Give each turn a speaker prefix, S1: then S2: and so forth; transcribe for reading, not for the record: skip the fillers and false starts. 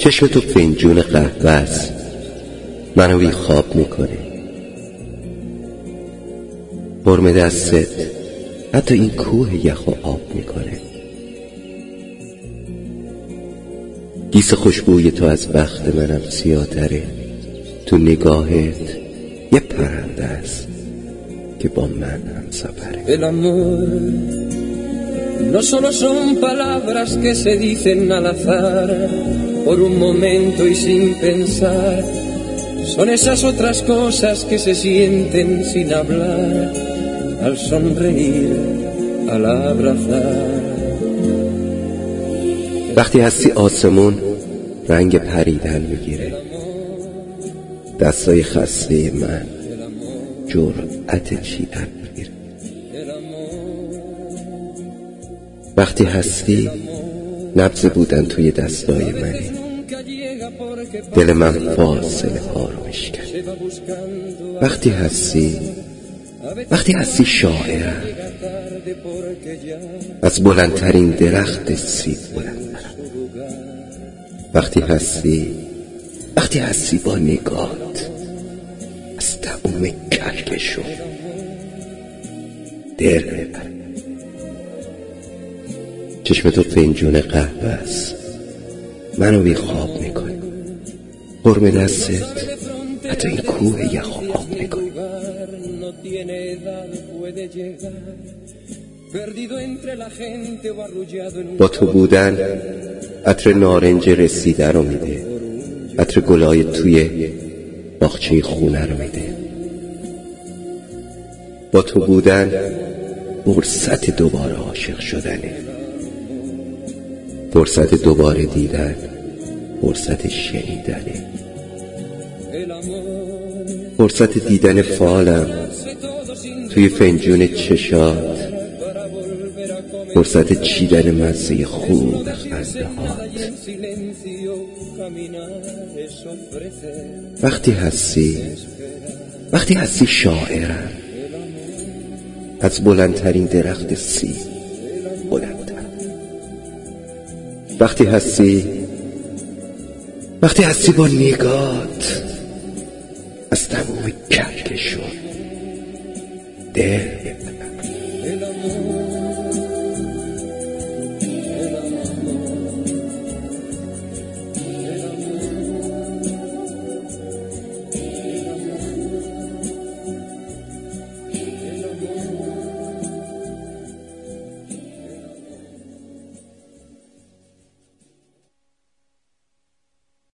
S1: چشم تو فنجون قهوه است، منو بی خواب میکنه. برم دستت حتی این کوه یخ و آب میکنه. گیس خوشبوی تو از بخت منم سیاتره. تو نگاهت یه پرنده است که با من هم سفره.
S2: El amor no solo son palabras que se dicen al azar por un momento y sin pensar. Son esas otras cosas que se sienten sin hablar al sonreír, al abrazar.
S1: وقتی هستی آسمون رنگ پریدن میگیره. دستای خسته من جرأت چیدن میگیره. وقتی هستی نبض بودن توی دستای منی. دل من فاصله ها رو میشکنه. وقتی هستی شاعرم، از بلندترین درخت سیب بلندترم. وقتی هستی با نگات از تموم کلکشو در ببر. چشم تو فنجون قهوه است، منو بی خواب میکنه. قرم دستت حتی این کوه یخ و آب میکنه. با تو بودن عطر نارنج رسیده رو میده. عطر گلای توی باغچه خونه رو میده. با تو بودن فرصت دوباره عاشق شدنه. فرصت دوباره دیدن، فرصت شنیدنه. فرصت دیدن فالم توی فنجون چشات. فرصت چیدن مزه خوب خنده هات. وقتی هستی شاعرم، از بلندترین درخت سیب بلندتر. وقتی هستی با نگات از تمام کلکشون در